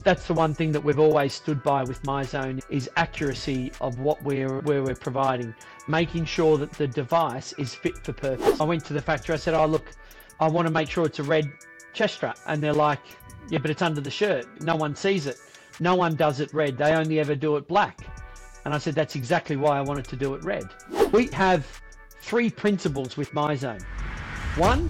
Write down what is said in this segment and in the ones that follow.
That's the one thing that we've always stood by with MyZone is accuracy of where we're providing, making sure that the device is fit for purpose. I went to the factory, I said, oh look, I want to make sure it's a red chest strap. And they're like, yeah, but it's under the shirt. No one sees it. No one does it red. They only ever do it black. And I said, that's exactly why I wanted to do it red. We have 3 principles with MyZone. One.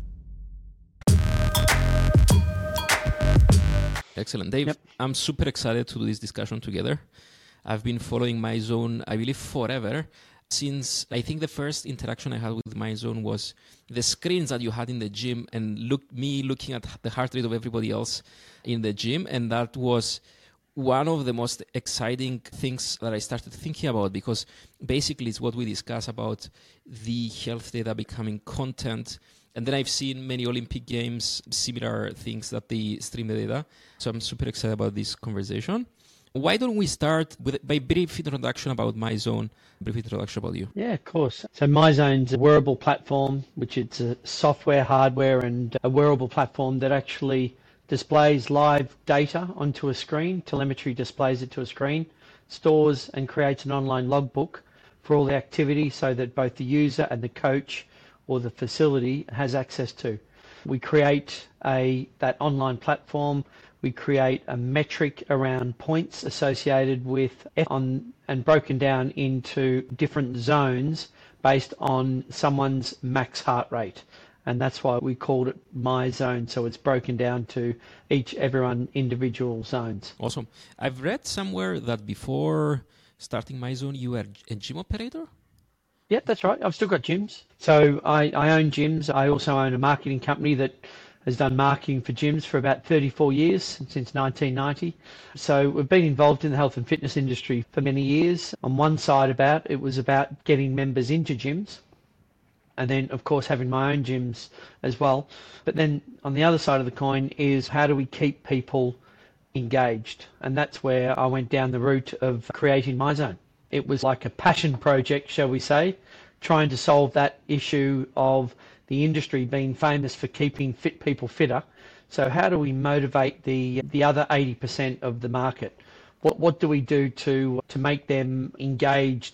Excellent. Dave, yep. I'm super excited to do this discussion together. I've been following MyZone, I believe, forever. Since I think the first interaction I had with MyZone was the screens that you had in the gym and me looking at the heart rate of everybody else in the gym. And that was one of the most exciting things that I started thinking about, because basically it's what we discuss about the health data becoming content. And then I've seen many Olympic Games, similar things that they stream the data. So I'm super excited about this conversation. Why don't we start by a brief introduction about MyZone, brief introduction about you? Yeah, of course. So MyZone's a wearable platform, which it's a software, hardware, and a wearable platform that actually displays live data onto a screen. Telemetry displays it to a screen, stores and creates an online logbook for all the activity so that both the user and the coach or the facility has access to. We create that online platform. We create a metric around points associated with and broken down into different zones based on someone's max heart rate. And that's why we called it MyZone. So it's broken down to everyone individual zones. Awesome. I've read somewhere that before starting MyZone, you were a gym operator? Yeah, that's right. I've still got gyms. So I own gyms. I also own a marketing company that has done marketing for gyms for about 34 years, since 1990. So we've been involved in the health and fitness industry for many years. On one side it was about getting members into gyms, and then of course having my own gyms as well. But then on the other side of the coin is how do we keep people engaged? And that's where I went down the route of creating MyZone. It was like a passion project, shall we say, trying to solve that issue of the industry being famous for keeping fit people fitter. So how do we motivate the other 80% of the market? What do we do to make them engaged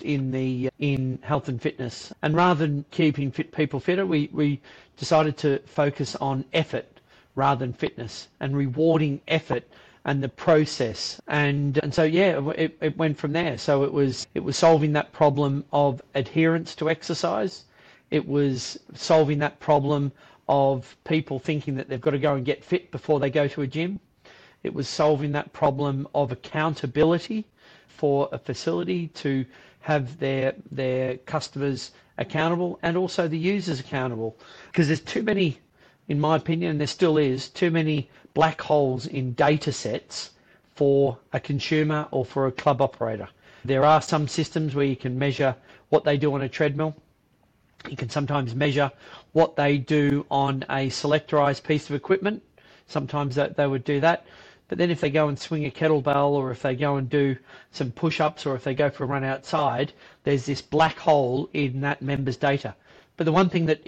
in health and fitness? And rather than keeping fit people fitter, we decided to focus on effort rather than fitness, and rewarding effort and the process. And so yeah, it went from there. So it was solving that problem of adherence to exercise. It was solving that problem of people thinking that they've got to go and get fit before they go to a gym. It was solving that problem of accountability for a facility to have their customers accountable and also the users accountable. Because there's too many, in my opinion, there still is too many black holes in data sets for a consumer or for a club operator. There are some systems where you can measure what they do on a treadmill. You can sometimes measure what they do on a selectorized piece of equipment. Sometimes they would do that. But then if they go and swing a kettlebell, or if they go and do some push-ups, or if they go for a run outside, there's this black hole in that member's data. But the one thing that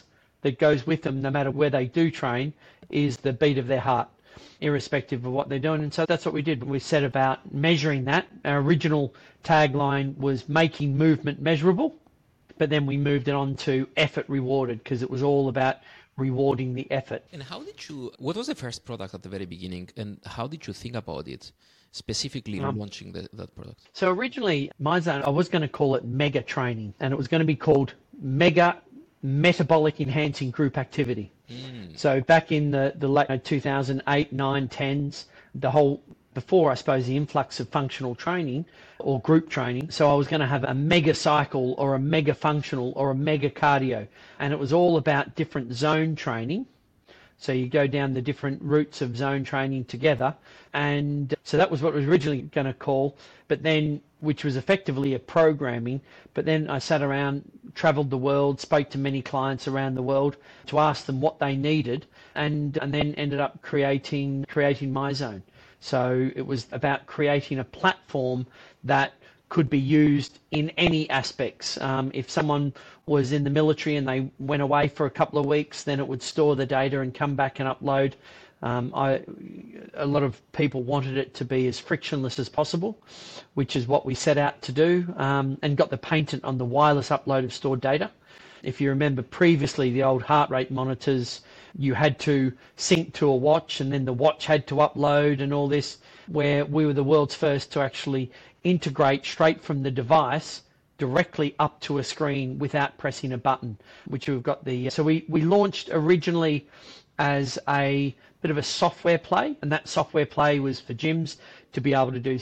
goes with them, no matter where they do train, is the beat of their heart, irrespective of what they're doing. And so that's what we did. We set about measuring that. Our original tagline was making movement measurable, but then we moved it on to effort rewarded, because it was all about rewarding the effort. And what was the first product at the very beginning, and how did you think about it, specifically launching that product? So originally, MyZone, I was going to call it Mega Training, and it was going to be called Mega Metabolic Enhancing Group Activity. So back in the late 2008, 9, 10s, before, I suppose, the influx of functional training or group training. So I was going to have a mega cycle or a mega functional or a mega cardio. And it was all about different zone training. So you go down the different routes of zone training together. And so that was what it was originally going to call, but then, which was effectively a programming. But then I sat around, traveled the world, spoke to many clients around the world to ask them what they needed, and then ended up creating MyZone. So it was about creating a platform that could be used in any aspects. If someone was in the military and they went away for a couple of weeks, then it would store the data and come back and upload. A lot of people wanted it to be as frictionless as possible, which is what we set out to do, and got the patent on the wireless upload of stored data. If you remember previously, the old heart rate monitors, you had to sync to a watch and then the watch had to upload and all this, where we were the world's first to actually integrate straight from the device directly up to a screen without pressing a button, which we've got the... So we launched originally as a bit of a software play, and that software play was for gyms to be able to do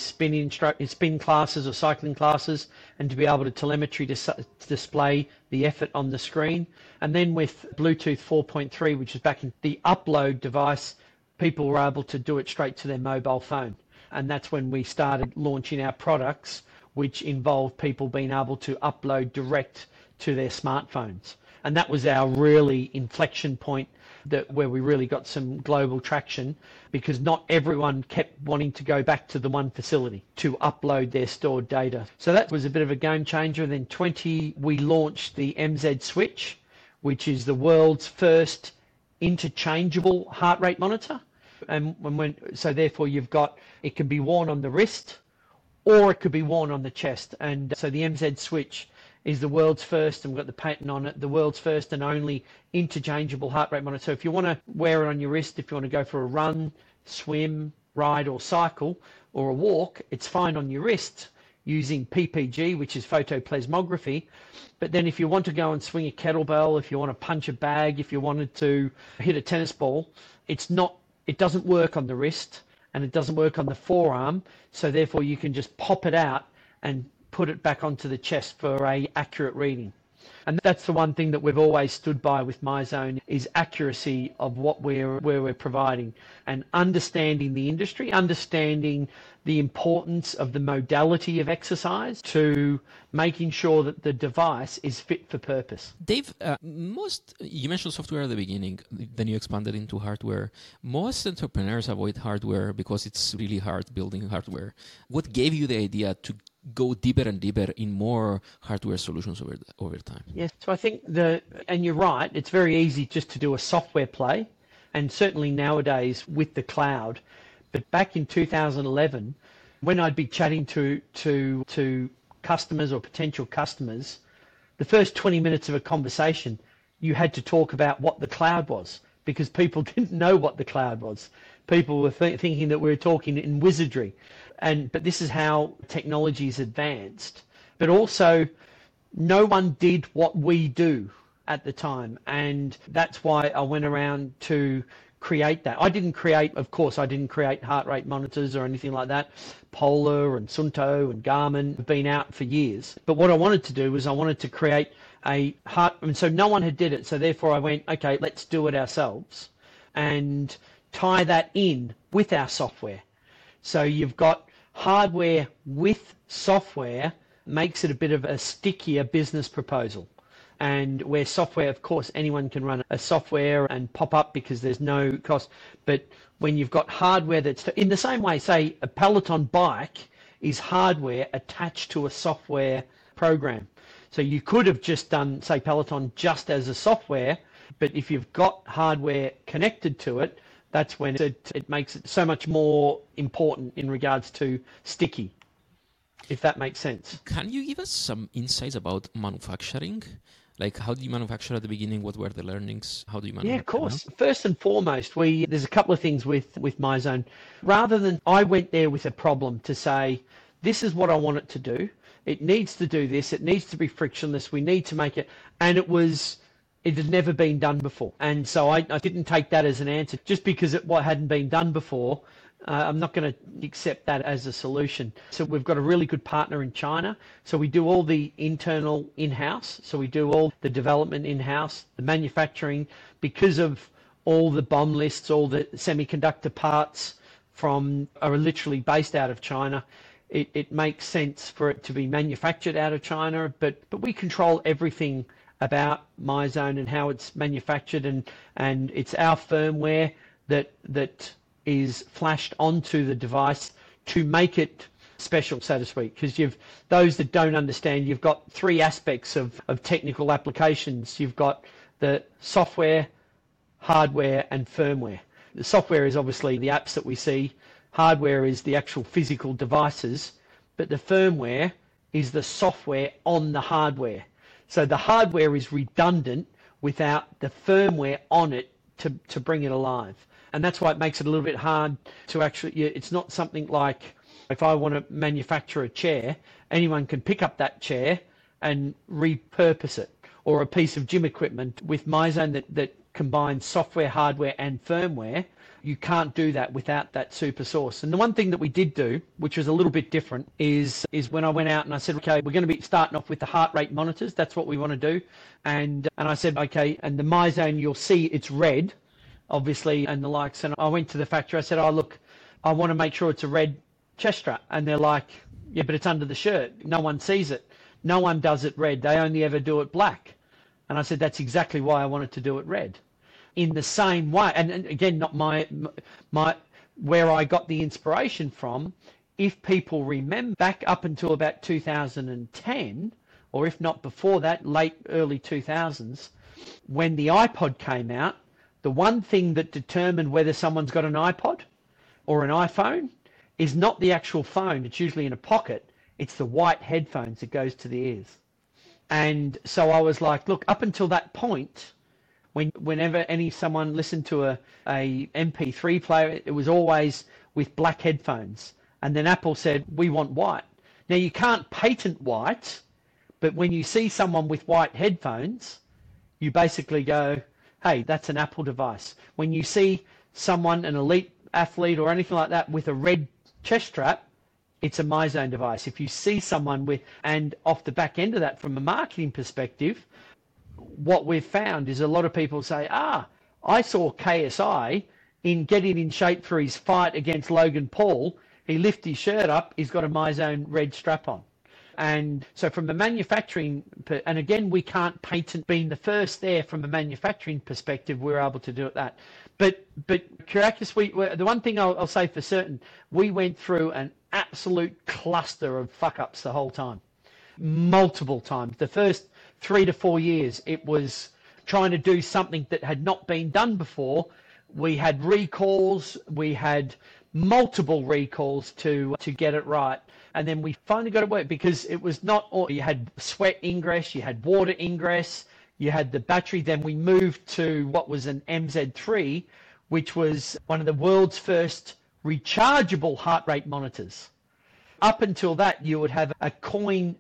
spin classes or cycling classes, and to be able to telemetry display the effort on the screen. And then with Bluetooth 4.3, which is back in the upload device, people were able to do it straight to their mobile phone. And that's when we started launching our products, which involved people being able to upload direct to their smartphones. And that was our really inflection point, where we really got some global traction, because not everyone kept wanting to go back to the one facility to upload their stored data. So that was a bit of a game changer. And then we launched the MZ Switch, which is the world's first interchangeable heart rate monitor. And so therefore it can be worn on the wrist or it could be worn on the chest. And so the MZ Switch is the world's first, and we've got the patent on it, the world's first and only interchangeable heart rate monitor. So if you want to wear it on your wrist, if you want to go for a run, swim, ride or cycle or a walk, it's fine on your wrist using PPG, which is photoplasmography. But then if you want to go and swing a kettlebell, if you want to punch a bag, if you wanted to hit a tennis ball, it doesn't work on the wrist and it doesn't work on the forearm. So therefore you can just pop it out and put it back onto the chest for a accurate reading. And that's the one thing that we've always stood by with MyZone, is accuracy of what we're providing, and understanding the industry, understanding the importance of the modality of exercise, to making sure that the device is fit for purpose. Dave, you mentioned software at the beginning, then you expanded into hardware. Most entrepreneurs avoid hardware because it's really hard building hardware. What gave you the idea to go deeper and deeper in more hardware solutions over time? Yes, so I think and you're right, it's very easy just to do a software play, and certainly nowadays with the cloud. But back in 2011, when I'd be chatting to customers or potential customers, the first 20 minutes of a conversation, you had to talk about what the cloud was, because people didn't know what the cloud was. People were thinking that we were talking in wizardry. But this is how technology's advanced. But also, no one did what we do at the time. And that's why I went around to create that. I didn't create heart rate monitors or anything like that. Polar and Sunto and Garmin have been out for years. But what I wanted to do was I wanted to create so no one had did it. So therefore I went, okay, let's do it ourselves and tie that in with our software. So you've got hardware with software, makes it a bit of a stickier business proposal. And where software, of course, anyone can run a software and pop up because there's no cost. But when you've got hardware that's in the same way, say a Peloton bike is hardware attached to a software program. So you could have just done, say, Peloton just as a software, but if you've got hardware connected to it, that's when it makes it so much more important in regards to sticky, if that makes sense. Can you give us some insights about manufacturing? Like, how do you manufacture at the beginning? What were the learnings? How do you manufacture? Yeah, of course. Now? First and foremost, there's a couple of things with MyZone. Rather than I went there with a problem to say, this is what I want it to do. It needs to do this. It needs to be frictionless. We need to make it. And it had never been done before. And so I didn't take that as an answer. Just because it hadn't been done before, I'm not going to accept that as a solution. So we've got a really good partner in China. So we do all the internal in-house. So we do all the development in-house, the manufacturing, because of all the BOM lists, all the semiconductor parts are literally based out of China. It makes sense for it to be manufactured out of China, but we control everything about MyZone and how it's manufactured, and it's our firmware that is flashed onto the device to make it special, so to speak. Because those that don't understand, you've got three aspects of technical applications. You've got the software, hardware, and firmware. The software is obviously the apps that we see. Hardware is the actual physical devices, but the firmware is the software on the hardware. So the hardware is redundant without the firmware on it to bring it alive. And that's why it makes it a little bit hard to actually, it's not something like if I want to manufacture a chair, anyone can pick up that chair and repurpose it, or a piece of gym equipment. With MyZone that combines software, hardware and firmware, you can't do that without that super source. And the one thing that we did do, which was a little bit different, is when I went out and I said, okay, we're going to be starting off with the heart rate monitors. That's what we want to do. And I said, okay, and the MyZone, you'll see it's red, obviously, and the likes. And I went to the factory. I said, oh, look, I want to make sure it's a red chest strap. And they're like, yeah, but it's under the shirt. No one sees it. No one does it red. They only ever do it black. And I said, that's exactly why I wanted to do it red. In the same way, and again, not my where I got the inspiration from, if people remember back up until about 2010, or if not before that, early 2000s, when the iPod came out, the one thing that determined whether someone's got an iPod or an iPhone is not the actual phone. It's usually in a pocket. It's the white headphones that goes to the ears. And so I was like, look, up until that point, whenever someone listened to a MP3 player, it was always with black headphones. And then Apple said, we want white. Now, you can't patent white, but when you see someone with white headphones, you basically go, hey, that's an Apple device. When you see someone, an elite athlete or anything like that, with a red chest strap, it's a MyZone device. If you see someone with, and off the back end of that, from a marketing perspective, what we've found is a lot of people say, I saw KSI in getting in shape for his fight against Logan Paul. He lifted his shirt up, he's got a MyZone red strap on. And so from a manufacturing, and again, we can't patent being the first there from a manufacturing perspective, we're able to do it that. But Kyriakos, the one thing I'll say for certain, we went through an absolute cluster of fuck-ups the whole time. Multiple times. The first 3 to 4 years, it was trying to do something that had not been done before. We had recalls, we had multiple recalls to get it right. And then we finally got it work, because it was not all, you had sweat ingress, you had water ingress, you had the battery. Then we moved to what was an MZ3, which was one of the world's first rechargeable heart rate monitors. Up until that, you would have a Coin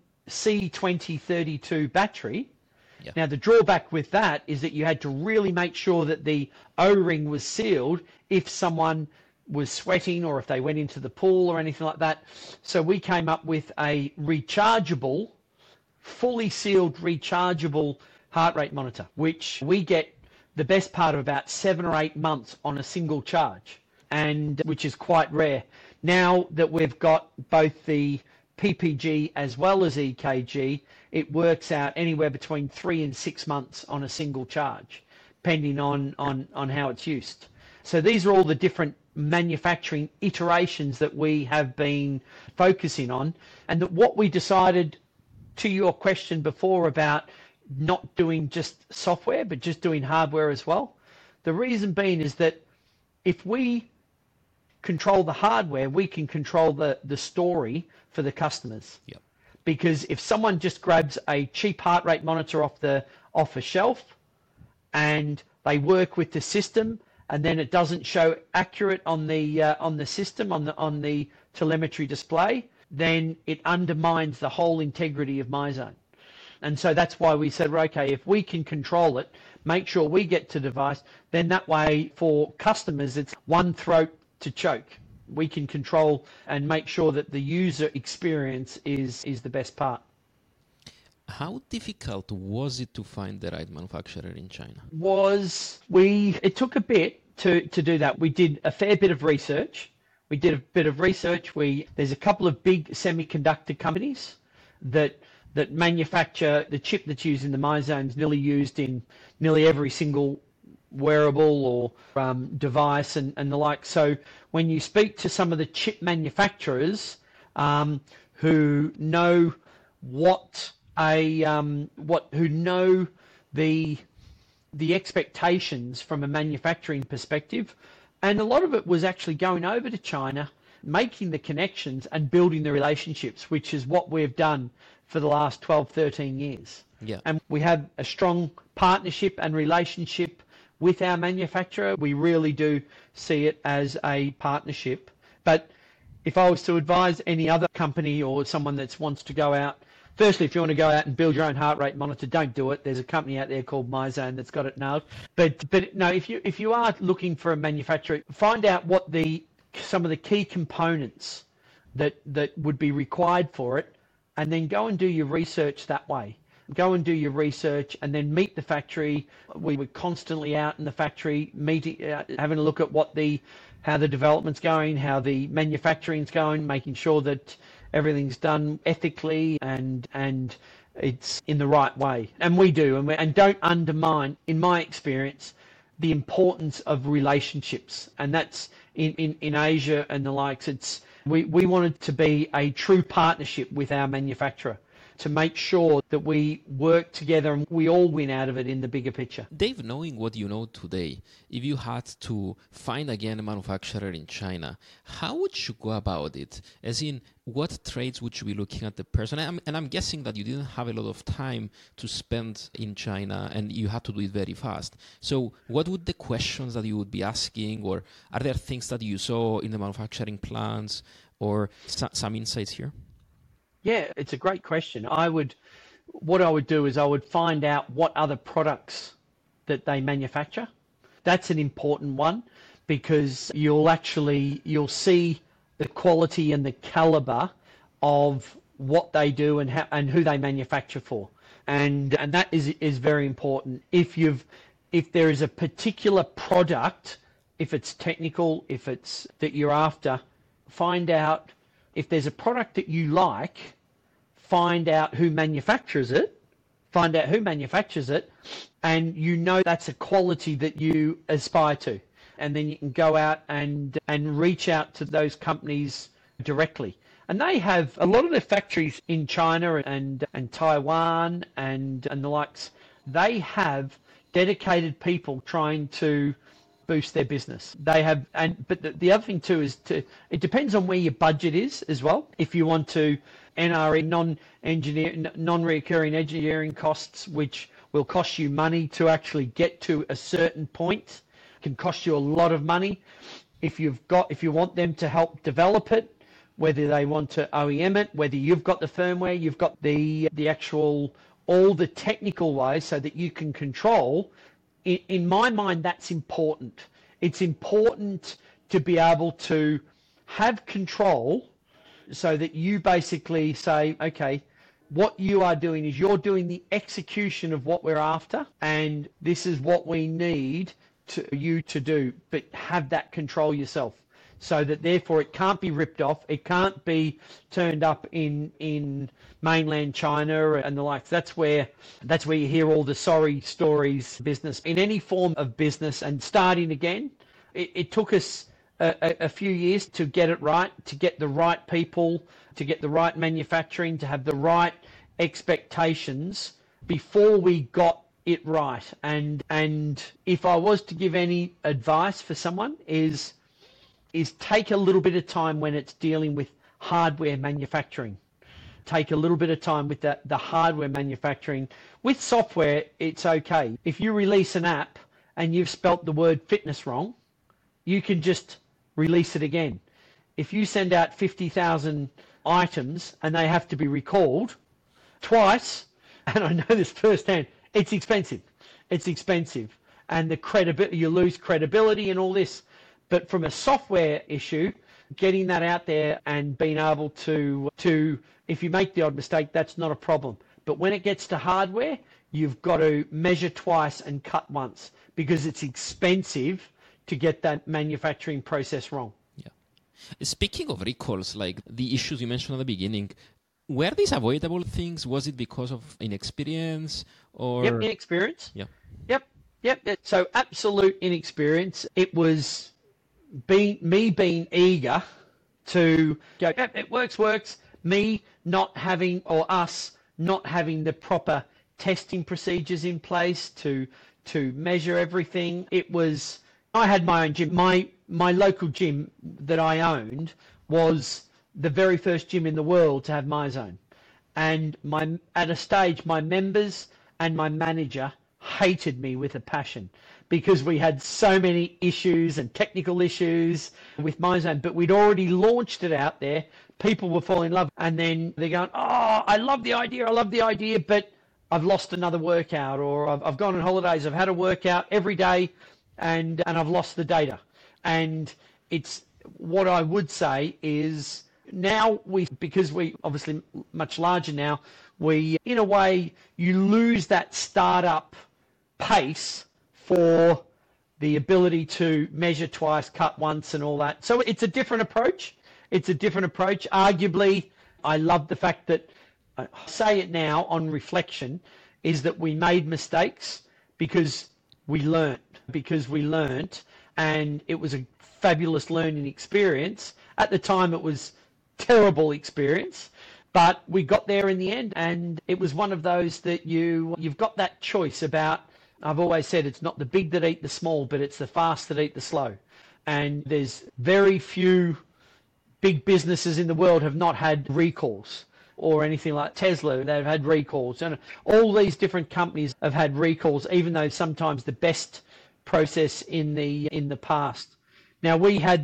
C2032 battery. Yep. Now, the drawback with that is that you had to really make sure that the O-ring was sealed if someone was sweating or if they went into the pool or anything like that. So we came up with a rechargeable, fully sealed rechargeable heart rate monitor, which we get the best part of about 7 or 8 months on a single charge, and which is quite rare. Now that we've got both the PPG as well as EKG, it works out anywhere between 3 and 6 months on a single charge, depending on how it's used. So these are all the different manufacturing iterations that we have been focusing on, and that what we decided, to your question before about not doing just software but just doing hardware as well, the reason being is that if we control the hardware, we can control the story for the customers. Yep. Because if someone just grabs a cheap heart rate monitor off a shelf and they work with the system, and then it doesn't show accurate on the system, on the telemetry display, then it undermines the whole integrity of MyZone. And so that's why we said, okay, if we can control it, make sure we get to the device, then that way for customers, it's one throat to choke. We can control and make sure that the user experience is the best part. How difficult was it to find the right manufacturer in China? It took a bit to do that. We did a fair bit of research. There's a couple of big semiconductor companies that manufacture the chip that's used in the MyZone's nearly used in nearly every single wearable or device and the like. So when you speak to some of the chip manufacturers who know who know the expectations from a manufacturing perspective, And a lot of it was actually going over to China, making the connections and building the relationships, which is what we've done for the last 12, 13 years. Yeah. And we have a strong partnership and relationship with our manufacturer. We really do see it as a partnership. But if I was to advise any other company or someone that wants to go out, firstly, if you want to go out and build your own heart rate monitor, don't do it. There's a company out there called MyZone that's got it nailed. But no, if you are looking for a manufacturer, find out what some of the key components that would be required for it, and then go and do your research that way. Go and do your research, and then meet the factory. We were constantly out in the factory, meeting, having a look at how the development's going, how the manufacturing's going, making sure that everything's done ethically and it's in the right way. And we do, and don't undermine, in my experience, the importance of relationships. And that's in Asia and the likes. We wanted to be a true partnership with our manufacturer, to make sure that we work together and we all win out of it in the bigger picture. Dave, knowing what you know today, if you had to find again a manufacturer in China, how would you go about it? As in, what traits would you be looking at the person? And I'm guessing that you didn't have a lot of time to spend in China and you had to do it very fast. So what would the questions that you would be asking, or are there things that you saw in the manufacturing plants, or some insights here? Yeah, it's a great question. What I would do is I would find out what other products that they manufacture. That's an important one, because you'll see the quality and the caliber of what they do and who they manufacture for. And that is very important. If there is a particular product, if it's technical, if it's that you're after, find out. If there's a product that you like, find out who manufactures it, and that's a quality that you aspire to. And then you can go out and reach out to those companies directly. And they have a lot of their factories in China and Taiwan and the likes. They have dedicated people trying to boost their business. But the other thing too is it depends on where your budget is as well. If you want to NRE, non-recurring engineering costs, which will cost you money to actually get to a certain point, can cost you a lot of money. If you want them to help develop it, whether they want to OEM it, whether you've got the firmware, you've got the actual, all the technical ways so that you can control. In my mind, that's important. It's important to be able to have control so that you basically say, okay, what you are doing is you're doing the execution of what we're after, and this is what we need you to do, but have that control yourself. So that therefore it can't be ripped off, it can't be turned up in mainland China and the likes. That's where you hear all the sorry stories. Business, in any form of business and starting again, it took us a few years to get it right, to get the right people, to get the right manufacturing, to have the right expectations before we got it right. And if I was to give any advice for someone is take a little bit of time when it's dealing with hardware manufacturing. Take a little bit of time with the hardware manufacturing. With software, it's okay. If you release an app and you've spelt the word fitness wrong, you can just release it again. If you send out 50,000 items and they have to be recalled twice, and I know this firsthand, it's expensive. And the credibility, you lose credibility and all this. But from a software issue, getting that out there and being able to if you make the odd mistake, that's not a problem. But when it gets to hardware, you've got to measure twice and cut once, because it's expensive to get that manufacturing process wrong. Yeah. Speaking of recalls, like the issues you mentioned at the beginning, were these avoidable things? Was it because of inexperience or? Yep, inexperience. Yeah. Yep. So absolute inexperience. It was being eager to go, yep, it works. Me not having, or us not having the proper testing procedures in place to measure everything. I had my own gym. my local gym that I owned was the very first gym in the world to have MyZone. And at a stage, my members and my manager hated me with a passion because we had so many issues and technical issues with MyZone, but we'd already launched it out there. People were falling in love, and then they're going, oh, I love the idea, but I've lost another workout, or I've gone on holidays, I've had a workout every day, and I've lost the data. And it's what I would say is now because we obviously much larger now, we, in a way, you lose that startup pace for the ability to measure twice, cut once, and all that. So it's a different approach. Arguably, I love the fact that, I say it now on reflection, is that we made mistakes because we learnt, and it was a fabulous learning experience. At the time, it was terrible experience, but we got there in the end, and it was one of those that you've got that choice about. I've always said it's not the big that eat the small, but it's the fast that eat the slow. And there's very few big businesses in the world have not had recalls, or anything like Tesla. They've had recalls, and all these different companies have had recalls, even though sometimes the best process in the past. Now we had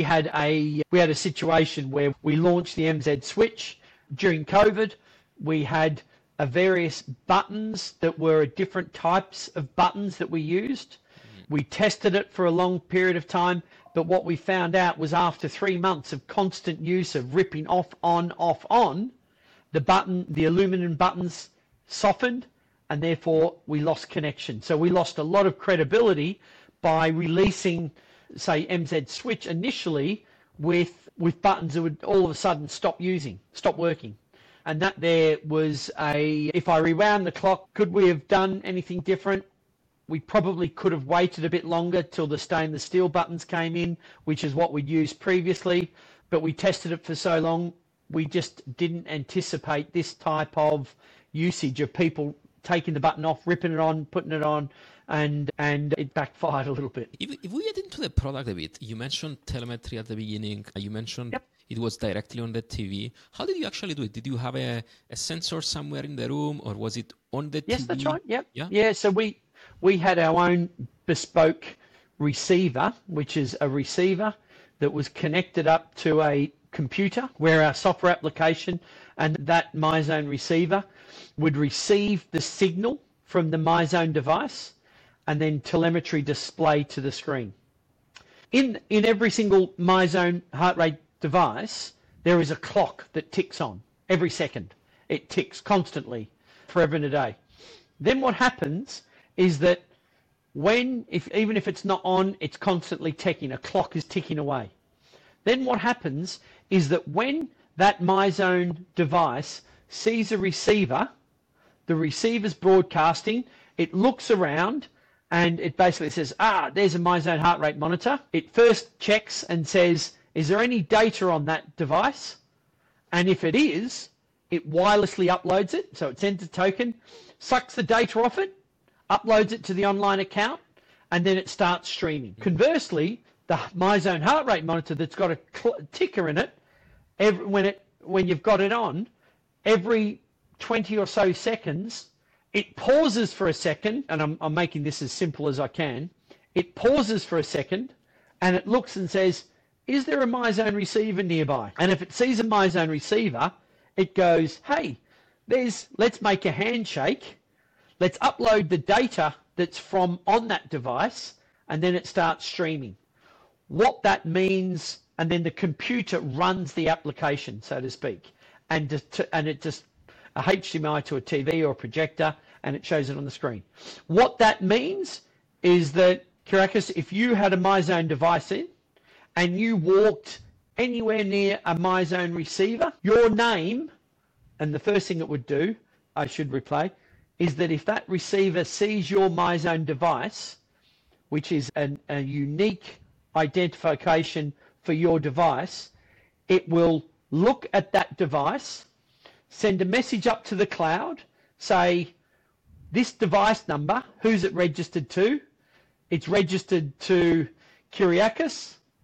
a situation where we launched the MZ Switch during COVID. We had various buttons that were different types of buttons that we used. We tested it for a long period of time, but what we found out was after 3 months of constant use of ripping off, on, the aluminum buttons softened, and therefore we lost connection. So we lost a lot of credibility by releasing, say, MZ Switch initially with buttons that would all of a sudden stop working. And that there was if I rewound the clock, could we have done anything different? We probably could have waited a bit longer till the stainless steel buttons came in, which is what we'd used previously, but we tested it for so long, we just didn't anticipate this type of usage of people taking the button off, ripping it on, putting it on, and it backfired a little bit. If we get into the product a bit, you mentioned telemetry at the beginning. You mentioned It was directly on the TV. How did you actually do it? Did you have a sensor somewhere in the room, or was it on the TV? Yes, that's right. Yep. Yeah. So we had our own bespoke receiver, which is a receiver that was connected up to a computer where our software application and that MyZone receiver would receive the signal from the MyZone device and then telemetry display to the screen. In every single MyZone heart rate device, there is a clock that ticks on every second. It ticks constantly, forever and a day. Then what happens is that even if it's not on, it's constantly ticking. A clock is ticking away. Then what happens is that when that MyZone device sees a receiver, the receiver's broadcasting, it looks around and it basically says, there's a MyZone heart rate monitor. It first checks and says, is there any data on that device? And if it is, it wirelessly uploads it. So it sends a token, sucks the data off it, uploads it to the online account, and then it starts streaming. Conversely, the MyZone heart rate monitor that's got a ticker in it, when you've got it on, every 20 or so seconds, it pauses for a second, and I'm making this as simple as I can. It pauses for a second, and it looks and says, is there a MyZone receiver nearby? And if it sees a MyZone receiver, it goes, hey, let's make a handshake. Let's upload the data that's from on that device, and then it starts streaming. What that means, and then the computer runs the application, so to speak, and it just a HDMI to a TV or a projector, and it shows it on the screen. What that means is that, Kyriakos, if you had a MyZone device in, and you walked anywhere near a MyZone receiver, your name, and the first thing it would do, I should replay, is that if that receiver sees your MyZone device, which is a unique identification for your device, it will look at that device, send a message up to the cloud, say, this device number, who's it registered to? It's registered to Kyriakos,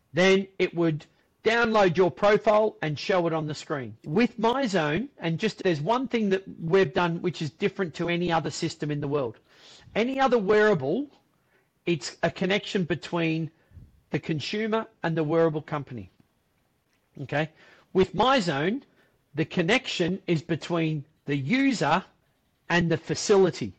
then it would download your profile and show it on the screen. With MyZone, and just there's one thing that we've done which is different to any other system in the world. Any other wearable, it's a connection between the consumer and the wearable company. Okay? With MyZone, the connection is between the user and the facility.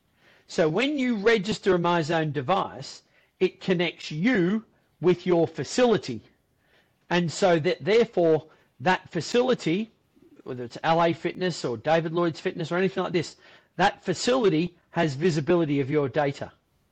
So when you register a MyZone device, it connects you with your facility. And so that therefore that facility, whether it's LA Fitness or David Lloyd's Fitness or anything like this, that facility has visibility of your data.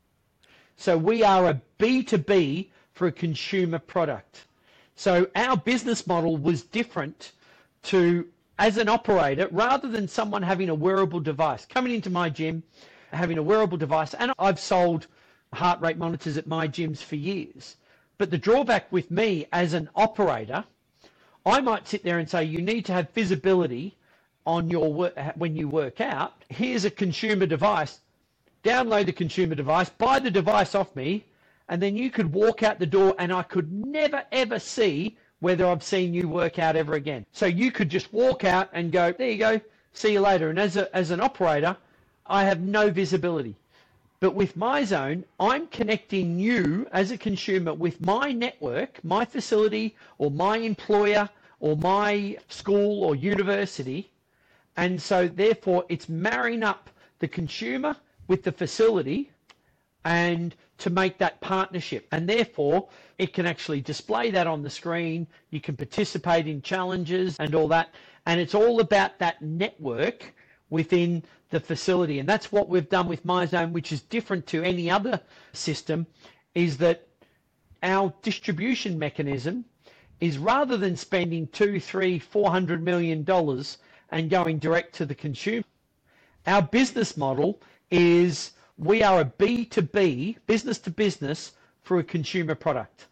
So we are a B2B for a consumer product. So our business model was different to, as an operator, rather than someone having a wearable device, coming into my gym, having a wearable device, and I've sold heart rate monitors at my gyms for years. But the drawback with me as an operator, I might sit there and say, you need to have visibility on your when you work out. Here's a consumer device. Download the consumer device, buy the device off me, and then you could walk out the door and I could never, ever see whether I've seen you work out ever again. So you could just walk out and go, there you go, see you later. And as an operator, I have no visibility. But with MyZone, I'm connecting you as a consumer with my network, my facility, or my employer, or my school or university. And so therefore, it's marrying up the consumer with the facility and to make that partnership. And therefore, it can actually display that on the screen. You can participate in challenges and all that. And it's all about that network within the facility. And that's what we've done with MyZone, which is different to any other system, is that our distribution mechanism is, rather than spending $200, $300, $400 million and going direct to the consumer, our business model is we are a B2B, business to business, for a consumer product.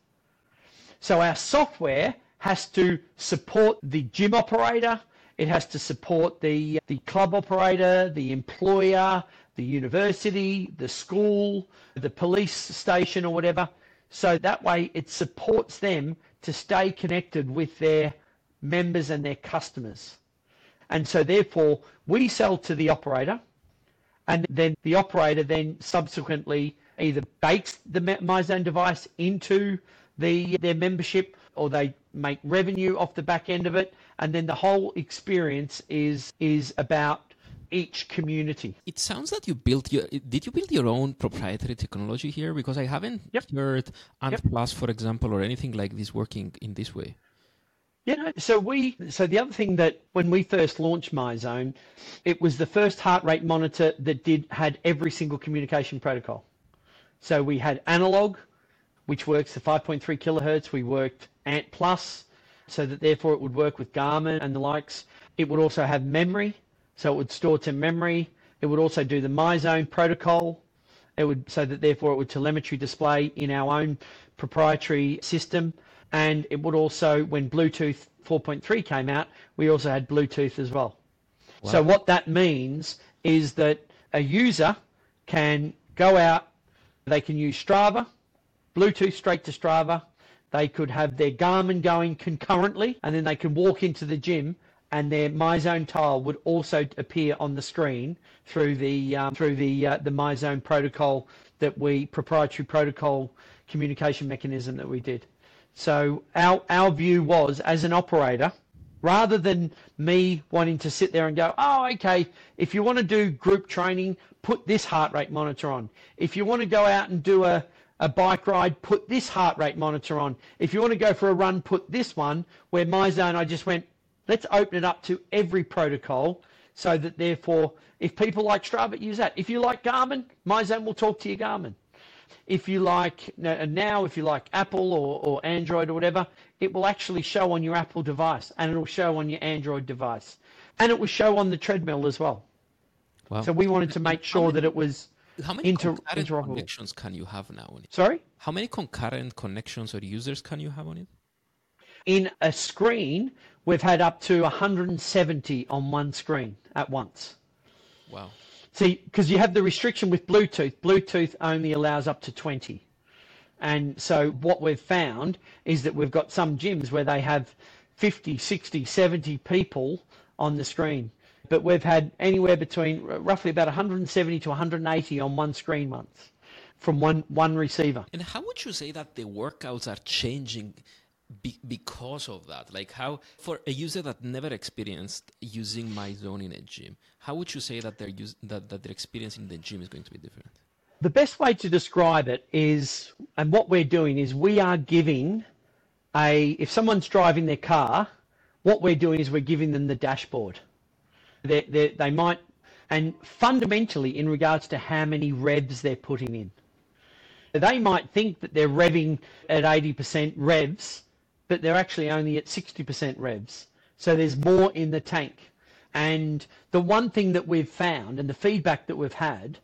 So our software has to support the gym operator, it has to support the club operator, the employer, the university, the school, the police station or whatever. So that way it supports them to stay connected with their members and their customers. And so therefore we sell to the operator, and then the operator then subsequently either bakes the MyZone device into their membership, or they make revenue off the back end of it. And then the whole experience is about each community. It sounds that did you build your own proprietary technology here? Because I haven't heard Ant Plus, for example, or anything like this working in this way. Yeah, so the other thing that when we first launched MyZone, it was the first heart rate monitor that had every single communication protocol. So we had analog, which works at 5.3 kilohertz. We worked Ant Plus, so that therefore it would work with Garmin and the likes. It would also have memory, so it would store to memory. It would also do the MyZone protocol. So that therefore it would telemetry display in our own proprietary system. And it would also, when Bluetooth 4.3 came out, we also had Bluetooth as well. Wow. So what that means is that a user can go out, they can use Strava, Bluetooth straight to Strava. They could have their Garmin going concurrently, and then they can walk into the gym and their MyZone tile would also appear on the screen through the MyZone protocol, proprietary protocol communication mechanism that we did. So our view was, as an operator, rather than me wanting to sit there and go, oh, okay, if you want to do group training, put this heart rate monitor on. If you want to go out and do a bike ride, put this heart rate monitor on. If you want to go for a run, put this one. Where MyZone, I just went, let's open it up to every protocol, so that therefore, if people like Strava, use that. If you like Garmin, MyZone will talk to your Garmin. If you like Apple or Android or whatever, it will actually show on your Apple device, and it will show on your Android device, and it will show on the treadmill as well. Wow. So we wanted to make sure that it was concurrent connections can you have now on it? Sorry? How many concurrent connections or users can you have on it? In a screen, we've had up to 170 on one screen at once. Wow. See, because you have the restriction with Bluetooth. Bluetooth only allows up to 20. And so what we've found is that we've got some gyms where they have 50, 60, 70 people on the screen. But we've had anywhere between roughly about 170 to 180 on one screen once from one receiver. And how would you say that the workouts are changing because of that? Like how, for a user that never experienced using MyZone in a gym, how would you say that their experience in the gym is going to be different? The best way to describe it is, and what we're doing is we are giving if someone's driving their car, what we're doing is we're giving them the dashboard. They might, and fundamentally in regards to how many revs they're putting in. They might think that they're revving at 80% revs, but they're actually only at 60% revs. So there's more in the tank. And the one thing that we've found and the feedback that we've had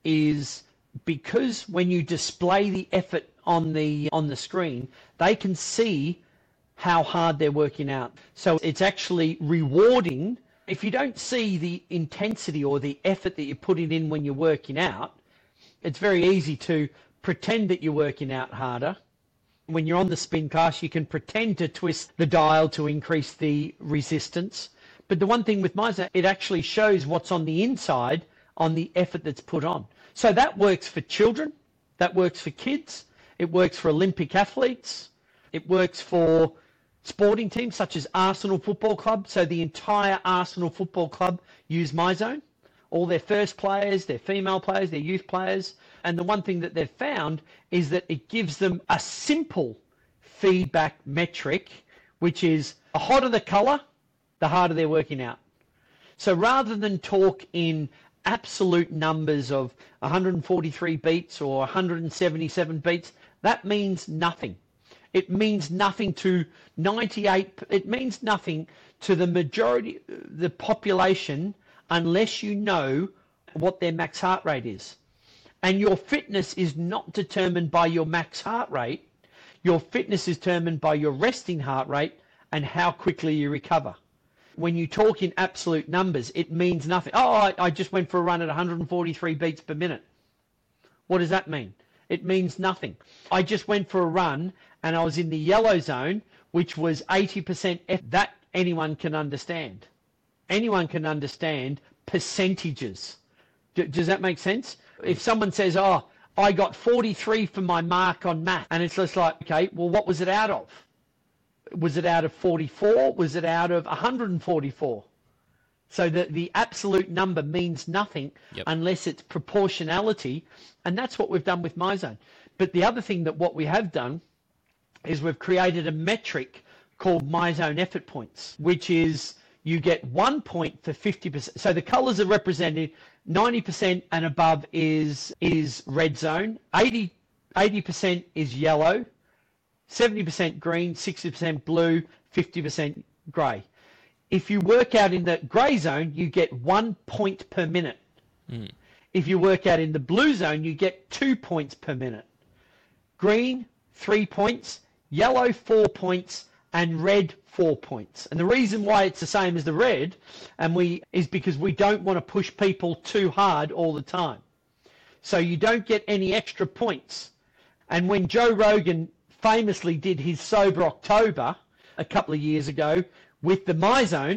is because when you display the effort on the screen, they can see how hard they're working out. So it's actually rewarding. If you don't see the intensity or the effort that you're putting in when you're working out, it's very easy to pretend that you're working out harder. When you're on the spin class, you can pretend to twist the dial to increase the resistance. But the one thing with MyZone, it actually shows what's on the inside on the effort that's put on. So that works for children, that works for kids, it works for Olympic athletes, it works for sporting teams such as Arsenal Football Club. So the entire Arsenal Football Club use MyZone, all their first players, their female players, their youth players. And the one thing that they've found is that it gives them a simple feedback metric, which is the hotter the color, the harder they're working out. So rather than talk in absolute numbers of 143 beats or 177 beats, that means nothing. It means nothing to 98, it means nothing to the majority, the population, unless you know what their max heart rate is. And your fitness is not determined by your max heart rate. Your fitness is determined by your resting heart rate and how quickly you recover. When you talk in absolute numbers, it means nothing. Oh, I just went for a run at 143 beats per minute. What does that mean? It means nothing. I just went for a run and I was in the yellow zone, which was 80%. That anyone can understand. Anyone can understand percentages. Does that make sense? If someone says, oh, I got 43 for my mark on math, and it's just like, okay, well, what was it out of? Was it out of 44? Was it out of 144? So the absolute number means nothing unless it's proportionality, and that's what we've done with MyZone. But the other thing that what we have done is we've created a metric called MyZone effort points, which is you get 1 point for 50%. So the colors are represented. 90% and above is red zone. 80% is yellow. 70% green, 60% blue, 50% grey. If you work out in the grey zone, you get 1 point per minute. If you work out in the blue zone, you get 2 points per minute. Green, 3 points. Yellow, 4 points. And red, 4 points. And the reason why it's the same as the red is because we don't want to push people too hard all the time. So you don't get any extra points. And when Joe Rogan famously did his Sober October a couple of years ago with the MyZone,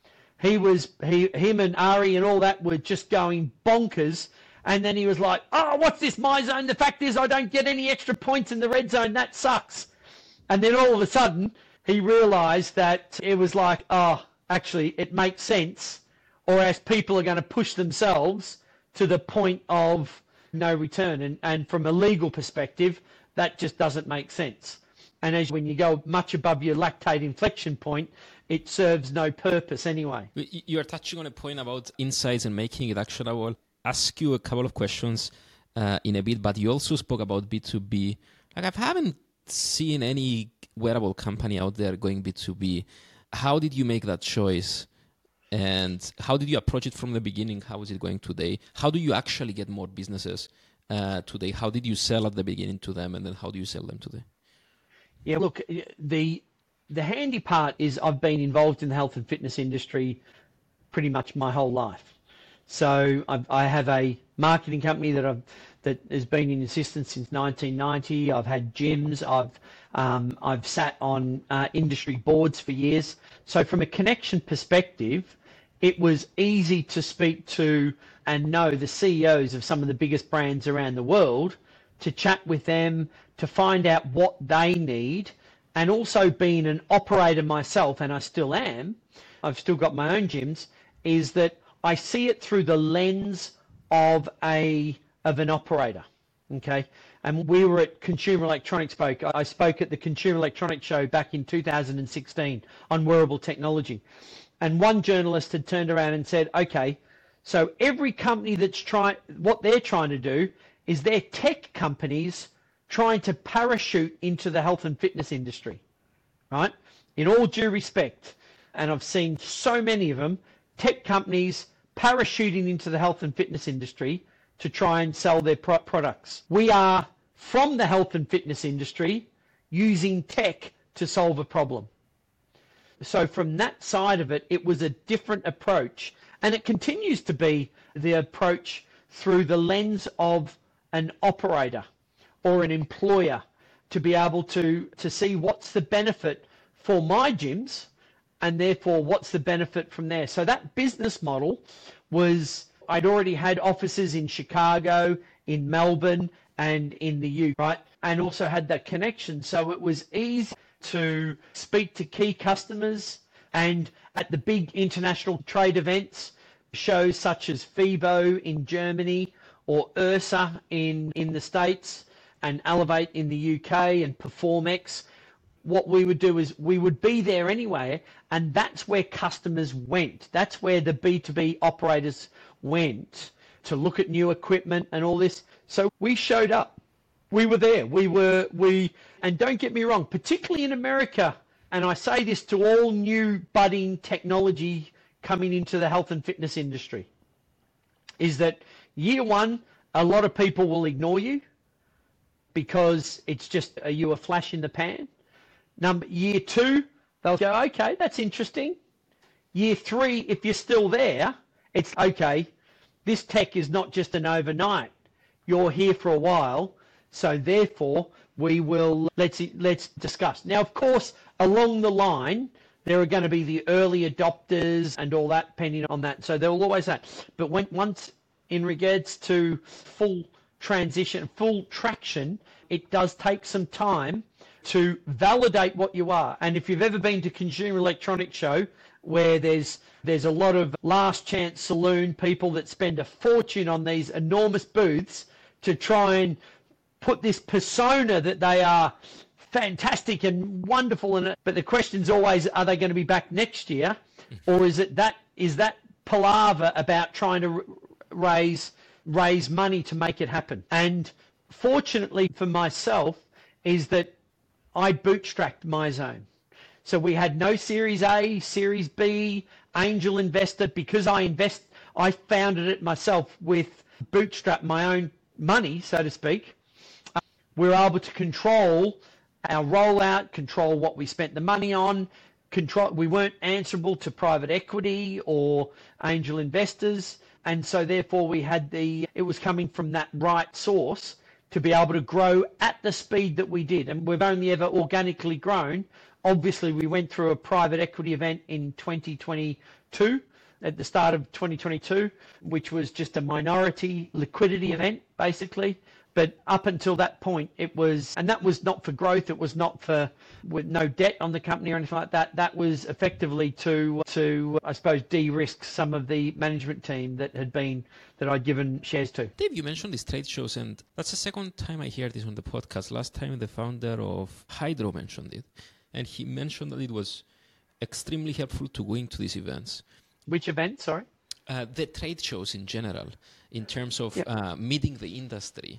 him and Ari and all that were just going bonkers. And then he was like, oh, what's this MyZone? The fact is I don't get any extra points in the red zone. That sucks. And then all of a sudden he realized that it was like, oh, actually it makes sense, or else people are going to push themselves to the point of no return. And from a legal perspective, that just doesn't make sense. And when you go much above your lactate inflection point, it serves no purpose anyway. You're touching on a point about insights and making it actionable. I'll ask you a couple of questions in a bit, but you also spoke about B2B. Like, I haven't seen any wearable company out there going B2B. How did you make that choice? And how did you approach it from the beginning? How is it going today? How do you actually get more businesses today? How did you sell at the beginning to them, and then how do you sell them today? Yeah, look, the handy part is I've been involved in the health and fitness industry pretty much my whole life. So I have a marketing company that I've that has been in existence since 1990. I've had gyms. I've sat on industry boards for years. So from a connection perspective, it was easy to speak to and know the CEOs of some of the biggest brands around the world, to chat with them, to find out what they need. And also being an operator myself, and I still am, I've still got my own gyms, is that I see it through the lens of an operator. Okay. And we were at Consumer Electronics I spoke at the Consumer Electronics Show back in 2016 on wearable technology. And one journalist had turned around and said, okay, so every company what they're trying to do is they're tech companies trying to parachute into the health and fitness industry, right? In all due respect. And I've seen so many of them, tech companies parachuting into the health and fitness industry to try and sell their products. We are from the health and fitness industry using tech to solve a problem. So from that side of it, it was a different approach. And it continues to be the approach through the lens of an operator or an employer, to be able to see what's the benefit for my gyms, and therefore what's the benefit from there. So that business model was, I'd already had offices in Chicago, in Melbourne, and in the UK, right? And also had that connection. So it was easy to speak to key customers, and at the big international trade events, shows such as FIBO in Germany, or IRSA in the States, and Elevate in the UK, and Performex. What we would do is we would be there anyway, and that's where customers went. That's where the B2B operators went to look at new equipment and all this. So we showed up. We were there. And don't get me wrong, particularly in America, and I say this to all new budding technology coming into the health and fitness industry, is that year one, a lot of people will ignore you because it's just you a flash in the pan. Year two, they'll go, okay, that's interesting. Year three, if you're still there, it's okay. This tech is not just an overnight. You're here for a while, so therefore we will let's discuss. Now, of course, along the line, there are going to be the early adopters and all that, depending on that. So there will always that. But once in regards to full transition, full traction, it does take some time to validate what you are. And if you've ever been to Consumer Electronics Show, where there's a lot of last chance saloon people that spend a fortune on these enormous booths to try and put this persona that they are fantastic and wonderful in it. But the question's always, are they going to be back next year? Or is that palaver about trying to raise money to make it happen? And fortunately for myself is that I bootstrapped MyZone. So we had no Series A, Series B, angel investor, because I founded it myself with bootstrap my own money, so to speak. We were able to control our rollout, control what we spent the money on, we weren't answerable to private equity or angel investors. And so therefore we had it was coming from that right source to be able to grow at the speed that we did. And we've only ever organically grown. Obviously, we went through a private equity event in 2022, at the start of 2022, which was just a minority liquidity event, basically. But up until that point, and that was not for growth. It was not with no debt on the company or anything like that. That was effectively to I suppose, de-risk some of the management team that I'd given shares to. Dave, you mentioned these trade shows, and that's the second time I hear this on the podcast. Last time, the founder of Hydro mentioned it, and he mentioned that it was extremely helpful to going to these events. Which event? Sorry. The trade shows in general, in terms of meeting the industry.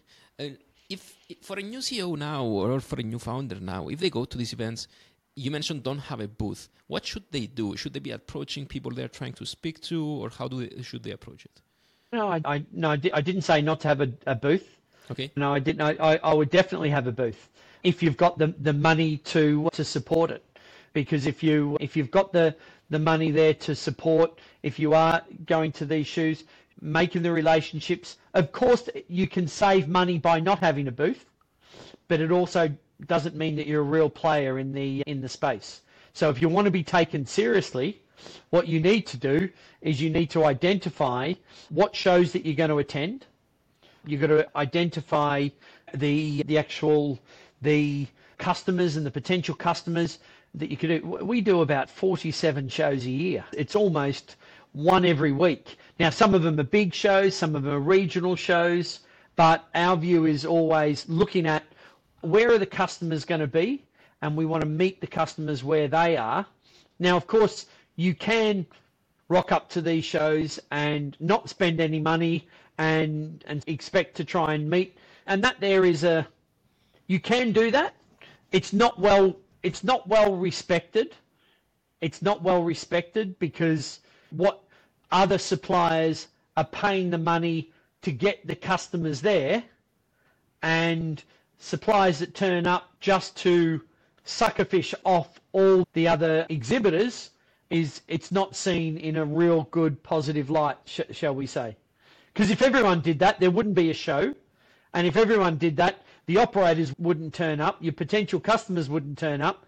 If for a new CEO now or for a new founder now, if they go to these events, you mentioned don't have a booth. What should they do? Should they be approaching people they're trying to speak to, or how should they approach it? No, I didn't say not to have a booth. Okay. No, I didn't. I would definitely have a booth if you've got the money to support it. because if you've got the money there to support, if you are going to these shows, making the relationships, of course you can save money by not having a booth, but it also doesn't mean that you're a real player in the space. So if you want to be taken seriously, what you need to do is you need to identify what shows that you're going to attend. You've got to identify the customers and the potential customers that you could do. We do about 47 shows a year. It's almost one every week. Now, some of them are big shows, some of them are regional shows, but our view is always looking at where are the customers going to be, and we want to meet the customers where they are. Now, of course, you can rock up to these shows and not spend any money and expect to try and meet, and that there is you can do that. It's not well respected. It's not well respected because what other suppliers are paying the money to get the customers there, and suppliers that turn up just to sucker fish off all the other exhibitors, it's not seen in a real good positive light, shall we say. Because if everyone did that, there wouldn't be a show. And if everyone did that, the operators wouldn't turn up, your potential customers wouldn't turn up.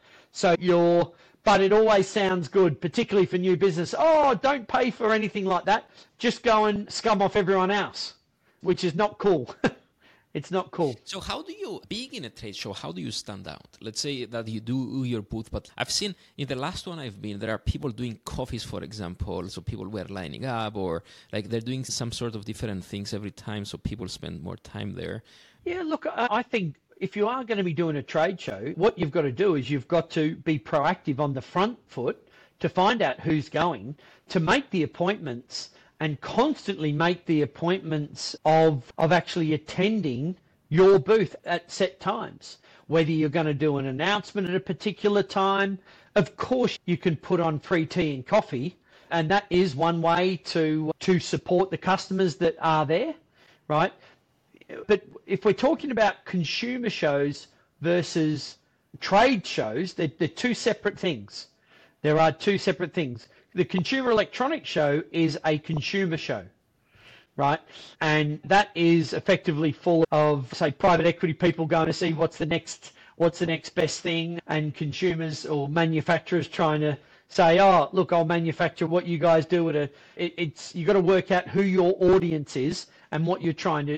But it always sounds good, particularly for new business. Oh, don't pay for anything like that. Just go and scum off everyone else, which is not cool. It's not cool. So how do you, being in a trade show, how do you stand out? Let's say that you do your booth, but I've seen in the last one I've been, there are people doing coffees, for example, so people were lining up, or like they're doing some sort of different things every time, so people spend more time there. Yeah, look, I think if you are going to be doing a trade show, what you've got to do is you've got to be proactive on the front foot to find out who's going, to make the appointments, and constantly make the appointments of actually attending your booth at set times. Whether you're going to do an announcement at a particular time, of course you can put on free tea and coffee, and that is one way to support the customers that are there, right? But if we're talking about consumer shows versus trade shows, they're two separate things. There are two separate things. The Consumer Electronics Show is a consumer show, right? And that is effectively full of, say, private equity people going to see what's the next best thing, and consumers or manufacturers trying to say, oh, look, I'll manufacture what you guys do you got to work out who your audience is and what you're trying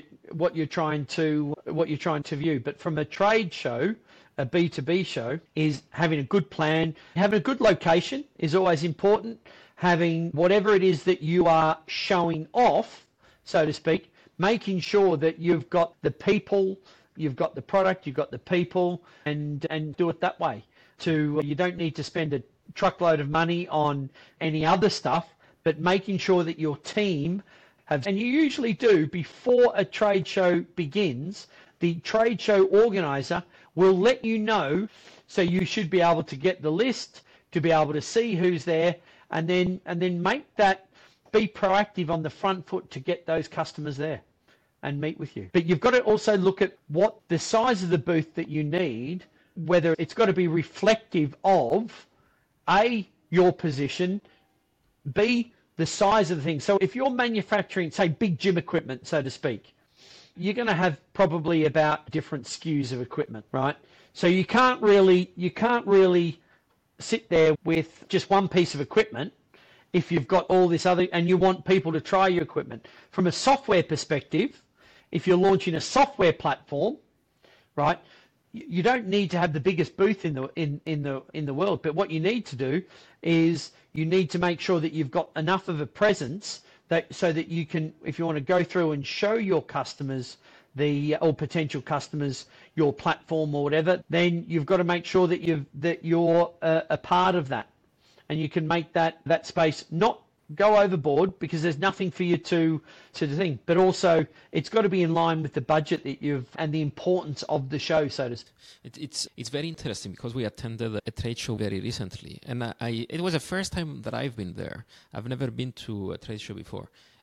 to view. But from a trade show, a B2B show, is having a good plan, having a good location is always important, having whatever it is that you are showing off, so to speak, making sure that you've got the people, you've got the product, you've got the people, and do it that way. You don't need to spend a truckload of money on any other stuff, but making sure that your team have, and you usually do before a trade show begins, the trade show organizer will let you know, so you should be able to get the list, to be able to see who's there, and then make that, be proactive on the front foot to get those customers there and meet with you. But you've got to also look at what the size of the booth that you need, whether it's got to be reflective of A, your position, B, the size of the thing. So if you're manufacturing, say, big gym equipment, so to speak, you're going to have probably about different SKUs of equipment, right? So you can't really sit there with just one piece of equipment if you've got all this other, and you want people to try your equipment. From a software perspective, if you're launching a software platform, right, you don't need to have the biggest booth in the world, but what you need to do is you need to make sure that you've got enough of a presence so that you can, if you want to go through and show your customers or potential customers your platform or whatever, then you've got to make sure that you're a part of that, and you can make that space not go overboard, because there's nothing for you to think, but also it's got to be in line with the budget that and the importance of the show, so to speak. It's very interesting because we attended a trade show very recently, and it was the first time that I've been there. I've never been to a trade show before,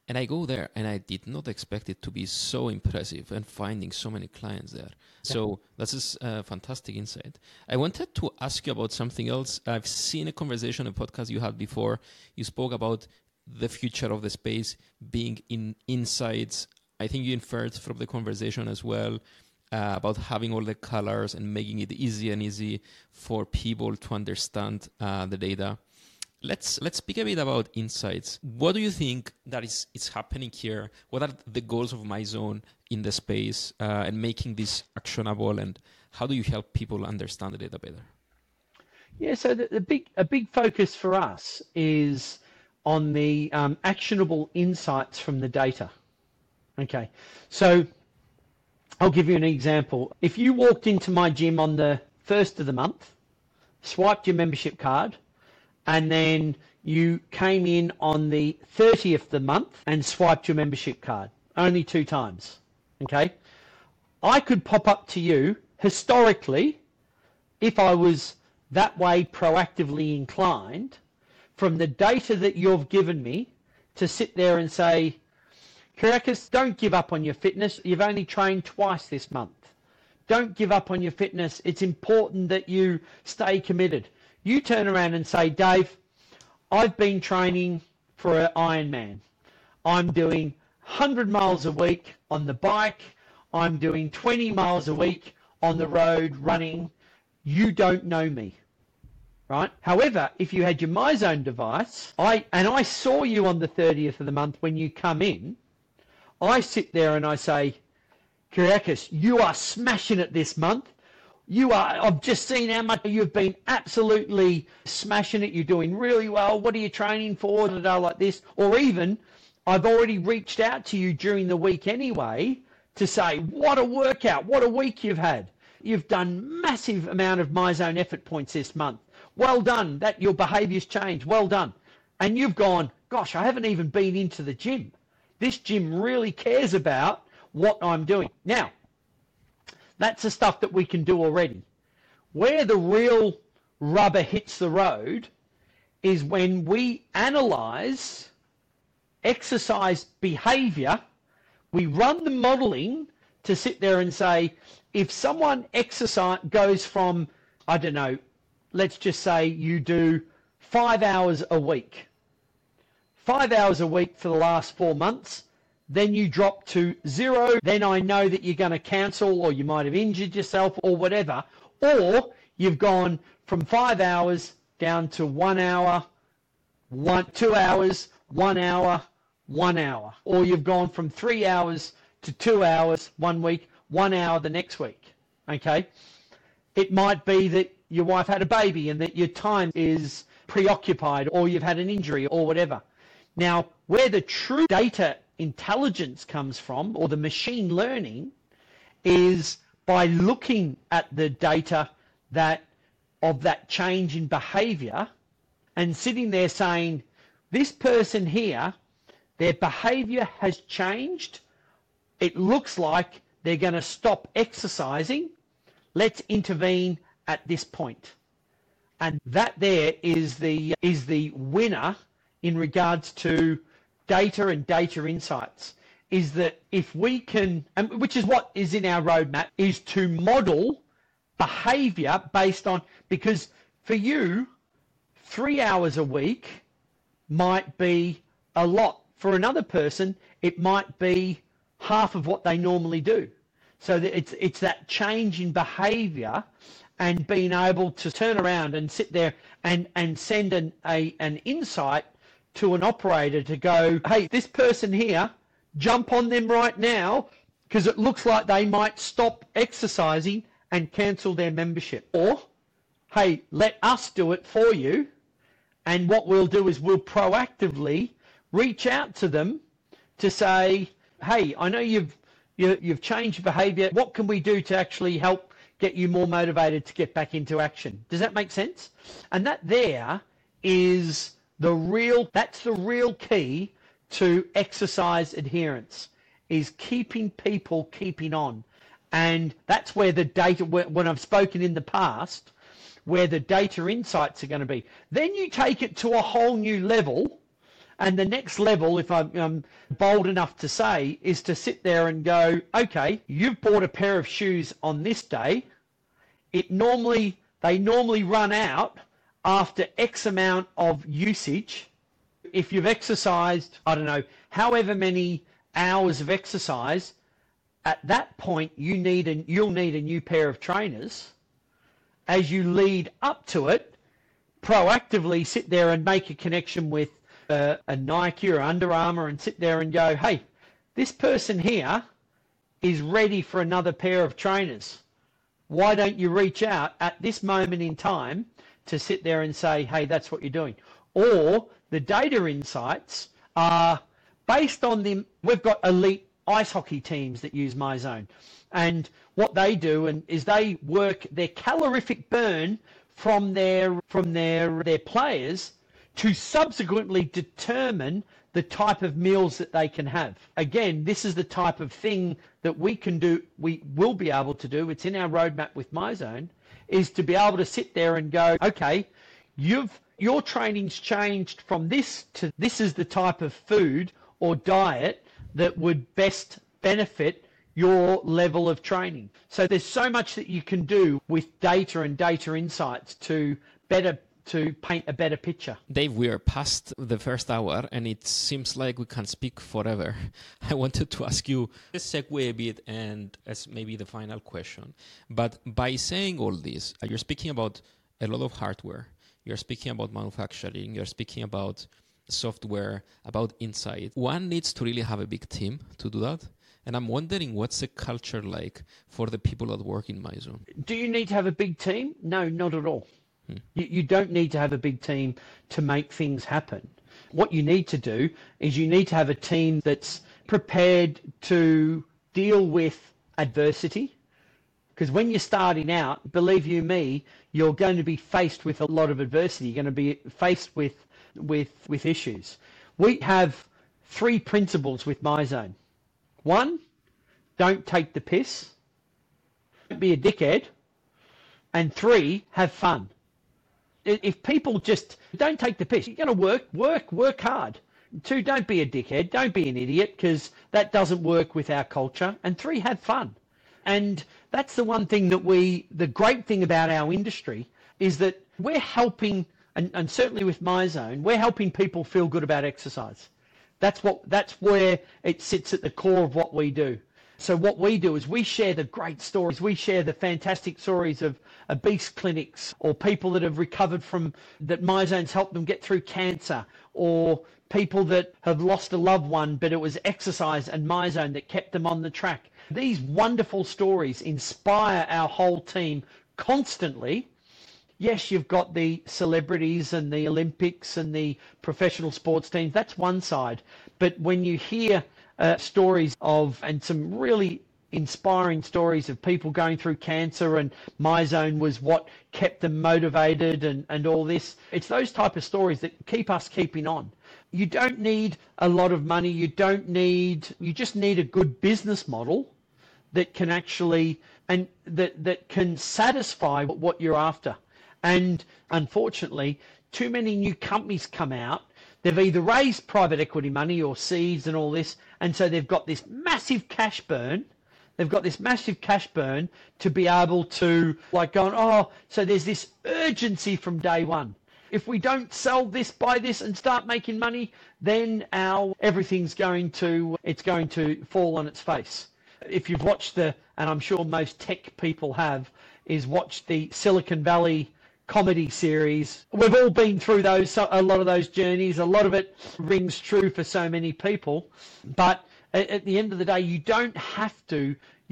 And I go there and I did not expect it to be so impressive and finding so many clients there. So this is a fantastic insight. I wanted to ask you about something else. I've seen a conversation, a podcast you had before. You spoke about the future of the space being in insights. I think you inferred from the conversation as well about having all the colors and making it easy for people to understand the data. Let's speak a bit about insights. What do you think that is happening here? What are the goals of MyZone in the space and making this actionable? And how do you help people understand the data better? Yeah, so a big focus for us is on the actionable insights from the data. Okay, so I'll give you an example. If you walked into my gym on the 1st of the month, swiped your membership card, and then you came in on the 30th of the month and swiped your membership card, only 2 times, okay? I could pop up to you, historically, if I was that way proactively inclined, from the data that you've given me, to sit there and say, Kyriakos, don't give up on your fitness. You've only trained twice this month. Don't give up on your fitness. It's important that you stay committed. You turn around and say, Dave, I've been training for an Ironman. I'm doing 100 miles a week on the bike. I'm doing 20 miles a week on the road running. You don't know me, right? However, if you had your MyZone device, I saw you on the 30th of the month when you come in, I sit there and I say, Kyriakos, you are smashing it this month. I've just seen how much you've been absolutely smashing it. You're doing really well. What are you training for? Like this. Or even, I've already reached out to you during the week anyway to say, what a workout, what a week you've had. You've done massive amount of MyZone effort points this month. Well done. That your behavior's changed. Well done. And you've gone, gosh, I haven't even been into the gym. This gym really cares about what I'm doing. Now, that's the stuff that we can do already. Where the real rubber hits the road is when we analyze exercise behavior. We run the modeling to sit there and say, if someone goes from, I don't know, let's just say you do 5 hours a week. 5 hours a week for the last 4 months. Then you drop to 0, then I know that you're going to cancel, or you might have injured yourself or whatever, or you've gone from 5 hours down to 1 hour, 2 hours, 1 hour, 1 hour, or you've gone from 3 hours to 2 hours 1 week, 1 hour the next week, okay? It might be that your wife had a baby and that your time is preoccupied, or you've had an injury or whatever. Now, where the true data intelligence comes from, or the machine learning, is by looking at the data of that change in behavior and sitting there saying, this person here, their behavior has changed. It looks like they're going to stop exercising. Let's intervene at this point. And that there is the winner in regards to data and data insights, is that if we can, and which is what is in our roadmap, is to model behavior based on, because for you, 3 hours a week might be a lot. For another person, it might be half of what they normally do. So that it's that change in behavior and being able to turn around and sit there and send an insight to an operator to go, hey, this person here, jump on them right now, because it looks like they might stop exercising and cancel their membership. Or, hey, let us do it for you. And what we'll do is we'll proactively reach out to them to say, hey, I know you've changed behavior. What can we do to actually help get you more motivated to get back into action? Does that make sense? And that there is that's the real key to exercise adherence, is keeping people keeping on. And that's where the data, when I've spoken in the past, where the data insights are going to be. Then you take it to a whole new level And the next level, if I'm bold enough to say, is to sit there and go, okay, you've bought a pair of shoes on this day. They normally run out after X amount of usage. If you've exercised, I don't know, however many hours of exercise, at that point you'll need a new pair of trainers. As you lead up to it, proactively sit there and make a connection with a Nike or Under Armour and sit there and go, hey, this person here is ready for another pair of trainers. Why don't you reach out at this moment in time to sit there and say, hey, that's what you're doing? Or the data insights are based on we've got elite ice hockey teams that use MyZone. And what they do is they work their calorific burn from their players to subsequently determine the type of meals that they can have. Again, this is the type of thing that we will be able to do. It's in our roadmap with MyZone, is to be able to sit there and go, okay, your training's changed from this to this is the type of food or diet that would best benefit your level of training. So there's so much that you can do with data and data insights to paint a better picture. Dave, we are past the first hour and it seems like we can speak forever. I wanted to ask you a segue a bit and as maybe the final question. But by saying all this, you're speaking about a lot of hardware. You're speaking about manufacturing. You're speaking about software, about insight. One needs to really have a big team to do that. And I'm wondering, what's the culture like for the people that work in MyZone? Do you need to have a big team? No, not at all. You don't need to have a big team to make things happen. What you need to do is you need to have a team that's prepared to deal with adversity. Because when you're starting out, believe you me, you're going to be faced with a lot of adversity. You're going to be faced with issues. We have 3 principles with MyZone. 1, don't take the piss. Don't be a dickhead. And 3, have fun. If people just don't take the piss, you're going to work hard. 2, don't be a dickhead. Don't be an idiot, because that doesn't work with our culture. And 3, have fun. And that's the one thing that the great thing about our industry is that we're helping, and certainly with MyZone, we're helping people feel good about exercise. That's where it sits at the core of what we do. So what we do is we share the great stories. We share the fantastic stories of obese clinics or people that have recovered that MyZone's helped them get through cancer, or people that have lost a loved one, but it was exercise and MyZone that kept them on the track. These wonderful stories inspire our whole team constantly. Yes, you've got the celebrities and the Olympics and the professional sports teams. That's one side. But when you hear stories and some really inspiring stories of people going through cancer, and MyZone was what kept them motivated and all this, it's those type of stories that keep us keeping on. You don't need a lot of money. You just need a good business model that can actually, and that can satisfy what you're after. And unfortunately, too many new companies come out. They've either raised private equity money or seeds and all this, and so they've got this massive cash burn. They've got this massive cash burn to be able to so there's this urgency from day one. If we don't sell this, buy this, and start making money, then everything's going to fall on its face. If you've watched and I'm sure most tech people have, is watched the Silicon Valley comedy series. We've all been through a lot of those journeys. A lot of it rings true for so many people. But at the end of the day, you don't have to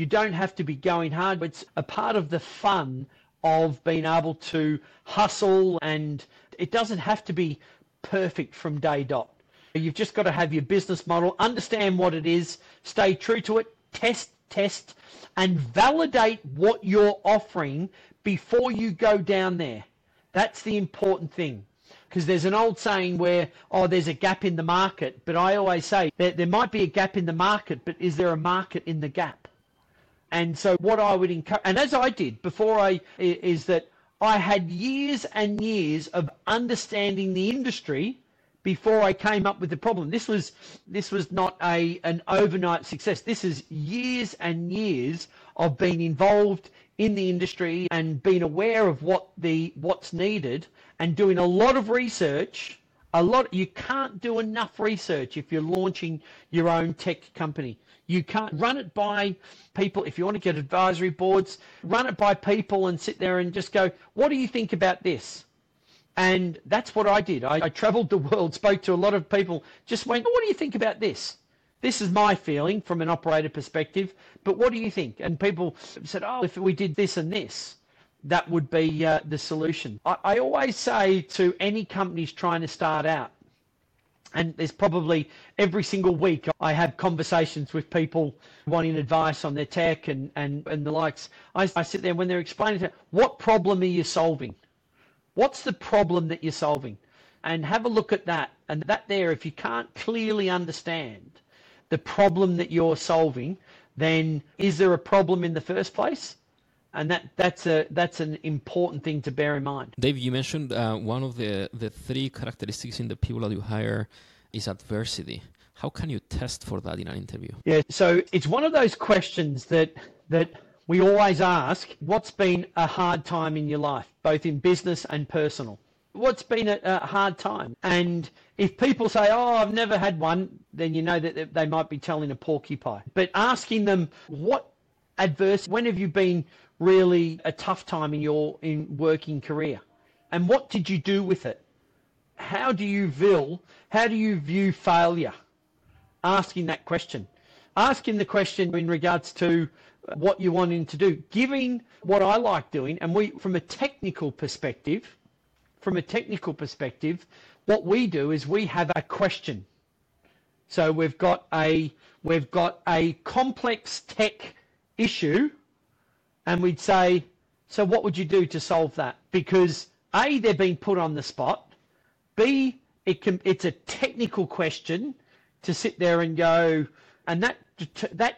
be going hard. It's a part of the fun of being able to hustle, and it doesn't have to be perfect from day dot. You've just got to have your business model, understand what it is, stay true to it, test, and validate what you're offering before you go down there. That's the important thing. Because there's an old saying where, there's a gap in the market. But I always say that there might be a gap in the market, but is there a market in the gap? And so what I would encourage, and as I did is that I had years and years of understanding the industry before I came up with the problem. This was not an overnight success. This is years and years of being involved in the industry and being aware of what's needed and doing a lot of research. You can't do enough research if you're launching your own tech company. You can't run it by people. If you want to get advisory boards, run it by people and sit there and just go, what do you think about this? And that's what I did. I traveled the world, spoke to a lot of people, just went, what do you think about this? This is my feeling from an operator perspective, but what do you think? And people said, oh, if we did this and this, that would be the solution. I always say to any companies trying to start out, and there's probably every single week I have conversations with people wanting advice on their tech and the likes. I sit there when they're explaining to them, what problem are you solving? What's the problem that you're solving? And have a look at that. And that there, if you can't clearly understand the problem that you're solving, then is there a problem in the first place? And that's an important thing to bear in mind. Dave, you mentioned one of the three characteristics in the people that you hire is adversity. How can you test for that in an interview? Yeah, so it's one of those questions that we always ask, what's been a hard time in your life, both in business and personal? What's been a hard time? And if people say, oh, I've never had one, then you know that they might be telling a porcupine. But asking them, when have you been really a tough time in your working career? And what did you do with it? How do you view failure? Asking that question. Asking the question in regards to what you're wanting to do. Giving what I like doing, and from a technical perspective, what we do is we have a question. So we've got a complex tech issue, and we'd say, so what would you do to solve that? Because A, they're being put on the spot. B, it's a technical question to sit there and go, and that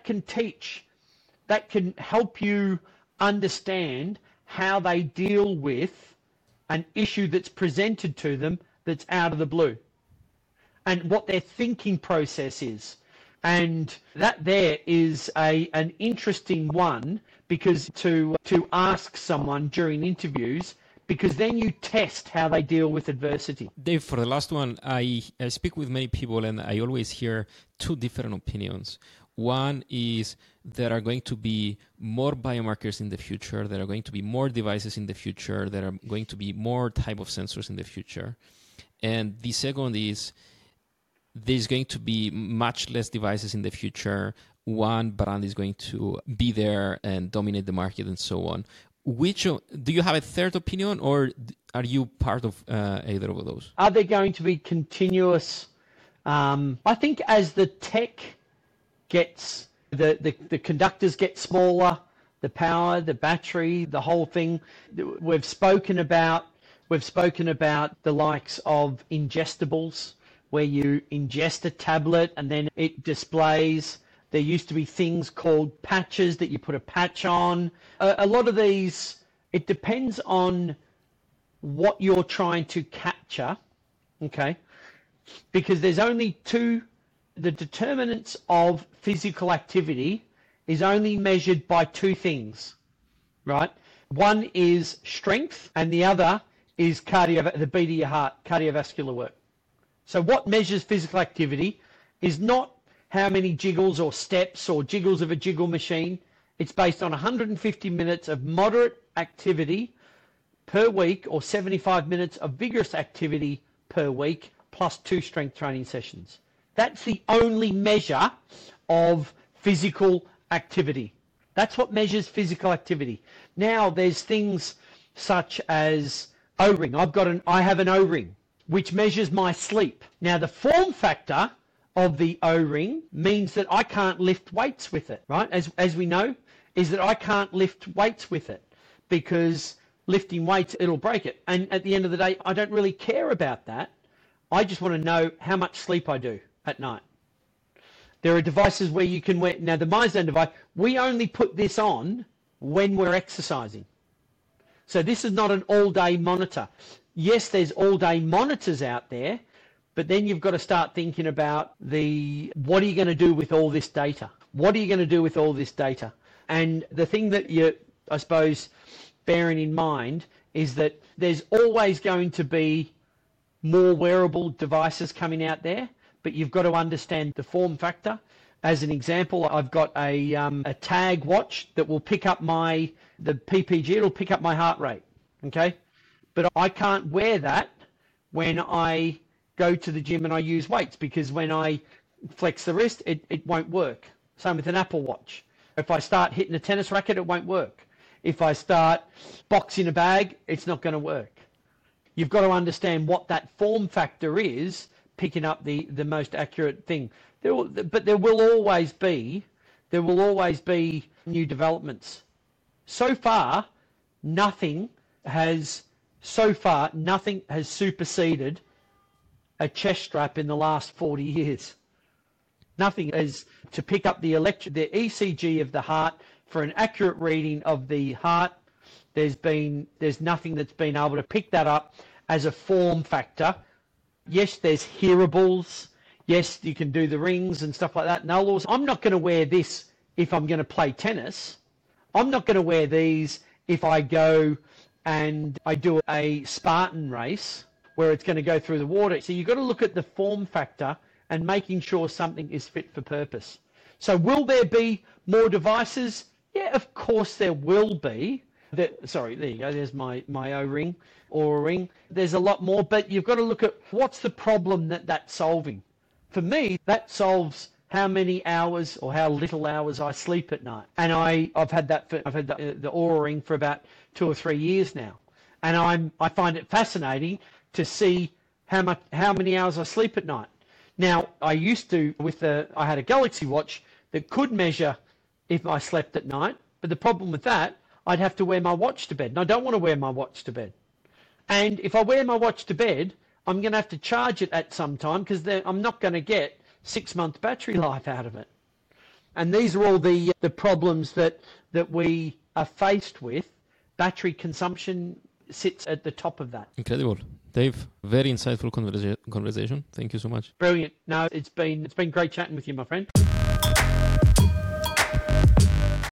can help you understand how they deal with an issue that's presented to them that's out of the blue, and what their thinking process is. And that there is an interesting one, because to ask someone during interviews, because then you test how they deal with adversity. Dave, for the last one, I speak with many people and I always hear two different opinions. One is there are going to be more biomarkers in the future, there are going to be more devices in the future, there are going to be more type of sensors in the future. And the second is there's going to be much less devices in the future. One brand is going to be there and dominate the market and so on. Do you have a third opinion, or are you part of either of those? Are there going to be continuous? I think as the tech gets, the conductors get smaller, the power, the battery, the whole thing. We've spoken about the likes of ingestibles, where you ingest a tablet and then it displays. There used to be things called patches that you put a patch on. A lot of these, it depends on what you're trying to capture, okay? Because there's only the determinants of physical activity is only measured by two things, right? One is strength and the other is the beat of your heart, cardiovascular work. So what measures physical activity is not how many jiggles or steps or jiggles of a jiggle machine. It's based on 150 minutes of moderate activity per week or 75 minutes of vigorous activity per week plus 2 strength training sessions. That's the only measure of physical activity. That's what measures physical activity. Now there's things such as O-ring. I have an O-ring which measures my sleep. Now the form factor of the O-ring means that I can't lift weights with it, right? As we know, is that I can't lift weights with it, because lifting weights, it'll break it. And at the end of the day, I don't really care about that. I just want to know how much sleep I do at night. There are devices where you can wear, now the MyZone device, we only put this on when we're exercising. So this is not an all-day monitor. Yes, there's all-day monitors out there, But then you've got to start thinking about what are you going to do with all this data? What are you going to do with all this data? And the thing that I suppose, bearing in mind is that there's always going to be more wearable devices coming out there, but you've got to understand the form factor. As an example, I've got a tag watch that will pick up the PPG, it'll pick up my heart rate, okay? But I can't wear that when I go to the gym and I use weights, because when I flex the wrist, it won't work. Same with an Apple Watch. If I start hitting a tennis racket, it won't work. If I start boxing a bag, it's not going to work. You've got to understand what that form factor is, picking up the most accurate thing. But there will always be new developments. So far, nothing has superseded a chest strap in the last 40 years. Nothing is to pick up the ECG of the heart for an accurate reading of the heart. There's nothing that's been able to pick that up as a form factor. Yes, there's hearables. Yes, you can do the rings and stuff like that. No, I'm not going to wear this if I'm going to play tennis. I'm not going to wear these if I go and I do a Spartan race where it's going to go through the water. So you've got to look at the form factor and making sure something is fit for purpose. So will there be more devices? Yeah, of course there will be. Sorry, there you go. There's my Oura Ring. There's a lot more, but you've got to look at what's the problem that's solving. For me, that solves how many hours or how little hours I sleep at night. And I've had the Oura Ring for about 2 or 3 years now, and I find it fascinating to see how many hours I sleep at night. Now, I had a Galaxy watch that could measure if I slept at night, but the problem with that, I'd have to wear my watch to bed, and I don't want to wear my watch to bed. And if I wear my watch to bed, I'm going to have to charge it at some time, because I'm not going to get 6 months battery life out of it. And these are all the problems that we are faced with. Battery consumption sits at the top of that. Incredible. Dave, very insightful conversation. Thank you so much. Brilliant. No, it's been great chatting with you, my friend.